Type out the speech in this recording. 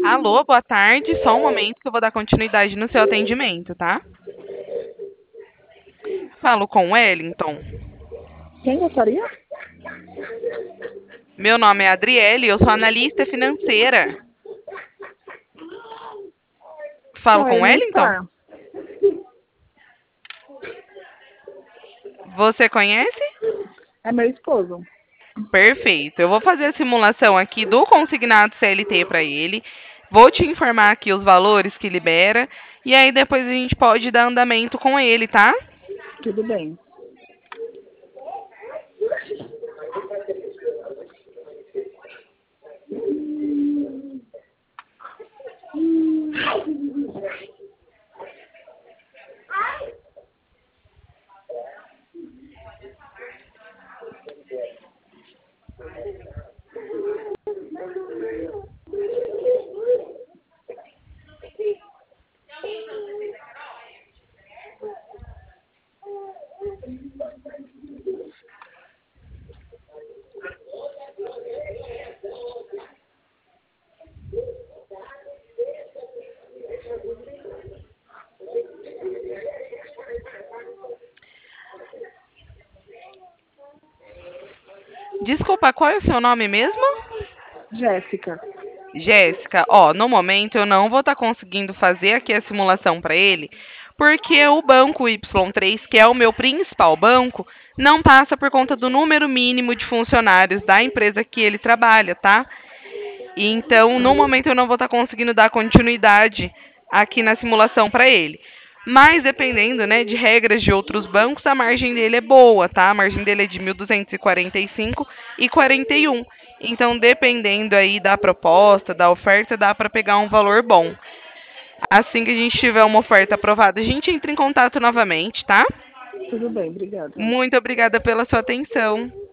Alô, boa tarde. Só um momento que eu vou dar continuidade no seu atendimento, tá? Falo com o Wellington. Quem gostaria? Meu nome é Adriele, eu sou analista financeira. Falo Não, com ele o não Wellington? está. Você conhece? É meu esposo. Perfeito. Eu vou fazer a simulação aqui do consignado CLT para ele. Vou te informar aqui os valores que libera. E aí depois a gente pode dar andamento com ele, tá? Tudo bem. Desculpa, qual é o seu nome mesmo? Jéssica. Jéssica, ó, no momento eu não vou estar conseguindo fazer aqui a simulação para ele, porque o banco Y3, que é o meu principal banco, não passa por conta do número mínimo de funcionários da empresa que ele trabalha, tá? Então, no momento eu não vou estar conseguindo dar continuidade aqui na simulação para ele. Mas dependendo, né, de regras de outros bancos, a margem dele é boa, tá? A margem dele é de 1.245,41. Então, dependendo aí da proposta, da oferta, dá para pegar um valor bom. Assim que a gente tiver uma oferta aprovada, a gente entra em contato novamente, tá? Tudo bem, obrigada. Muito obrigada pela sua atenção.